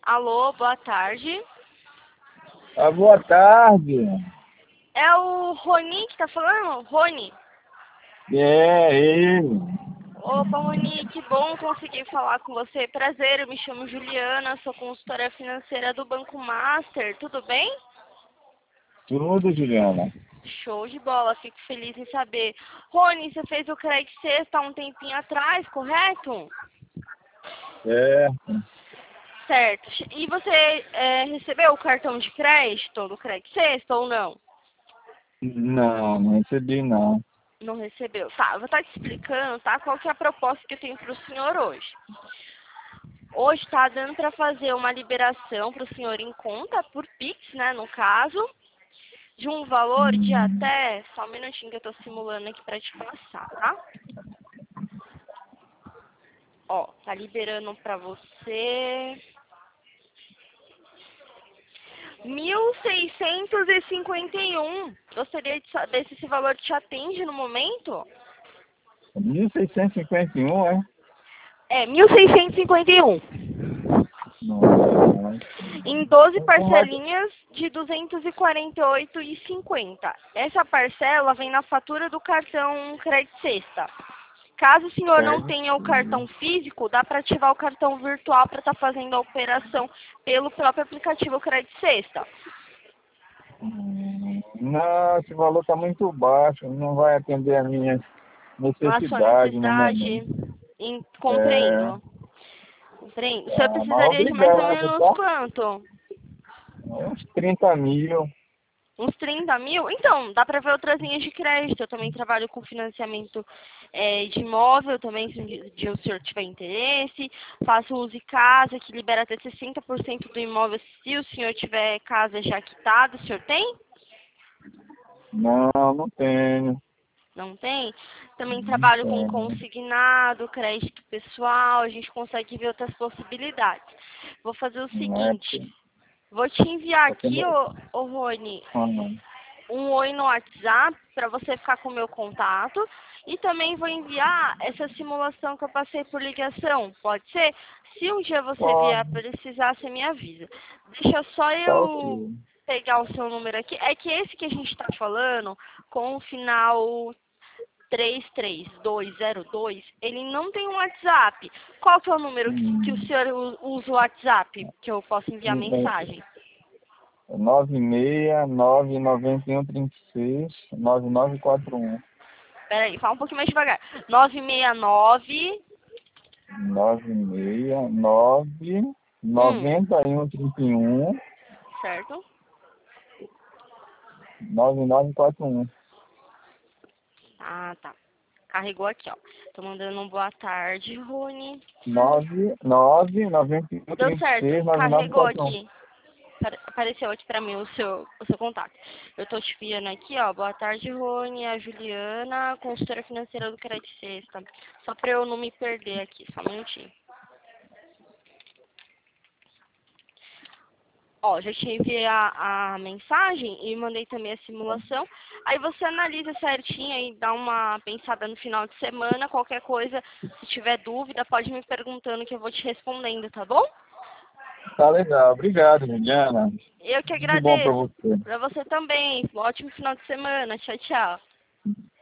Alô, boa tarde. Boa tarde. É o Roni que tá falando? Roni? É ele. Opa, Roni, que bom conseguir falar com você. Prazer, eu me chamo Juliana, sou consultora financeira do Banco Master. Tudo bem? Tudo, Juliana. Show de bola, fico feliz em saber. Rony, você fez o Credit Sexta há um tempinho atrás, correto? Certo. Certo. E você recebeu o cartão de crédito do Credit Sexta ou não? Não recebi não. Não recebeu. Tá, eu vou estar te explicando, tá? Qual que é a proposta que eu tenho para o senhor hoje. Hoje tá dando para fazer uma liberação para o senhor em conta, por Pix, né, no caso, de um valor de até... Só um minutinho que eu tô simulando aqui para te passar, tá? Ó, tá liberando para você... 1.651. Gostaria de saber se esse valor te atende no momento? 1651, é? É, 1.651. Nossa. Em 12 Como é que... parcelinhas de 248,50. Essa parcela vem na fatura do cartão Credit Sexta. Caso o senhor não Certo. tenha o cartão físico, dá para ativar o cartão virtual para estar fazendo a operação pelo próprio aplicativo Credit Sexta. Não, esse valor está muito baixo. Não vai atender a minha A sua necessidade no necessidade, momento. É, compreendo. Compreendo. O senhor tá, mas precisaria de mais ou obrigado, menos tá? quanto? Uns 30 mil. Uns 30 mil? Então, dá para ver outras linhas de crédito. Eu também trabalho com financiamento de imóvel, também, se o senhor tiver interesse. Faço uso de casa, que libera até 60% do imóvel se o senhor tiver casa já quitada. O senhor tem? Não tenho. Não tem? Também Não trabalho com tenho. consignado, crédito pessoal. A gente consegue ver outras possibilidades. Vou fazer o Não é seguinte. Vou te enviar aqui, porque... ô Rony, Não. um oi no WhatsApp para você ficar com o meu contato. E também vou enviar essa simulação que eu passei por ligação. Pode ser? Se um dia você vier Pode, precisar, você me avisa. Deixa só tá eu ok. pegar o seu número aqui. É que esse que a gente está falando, com o final 33202, ele não tem um WhatsApp. Qual que é o número que o Hum, senhor usa o WhatsApp, que eu posso enviar é mensagem? 969-9136-9941. Peraí, fala um pouquinho mais devagar. 969, 969-9131-9941. certo? 9941. Ah, tá. Carregou aqui, ó. Tô mandando um boa tarde, Rony. 99-91-36-9941. Deu certo, carregou aqui. Apareceu aqui pra mim o seu contato. Eu tô te enviando aqui, ó. Boa tarde, Rony. A Juliana, consultora financeira do Credit Sexta. Só pra eu não me perder aqui, só um minutinho. Ó, já te enviei a mensagem e mandei também a simulação. Aí você analisa certinho e dá uma pensada no final de semana. Qualquer coisa, se tiver dúvida, pode me perguntando que eu vou te respondendo, tá bom? Tá legal. Obrigado, Juliana. Eu que Tudo de bom pra agradeço. você. Pra você também. Um ótimo final de semana. Tchau, tchau.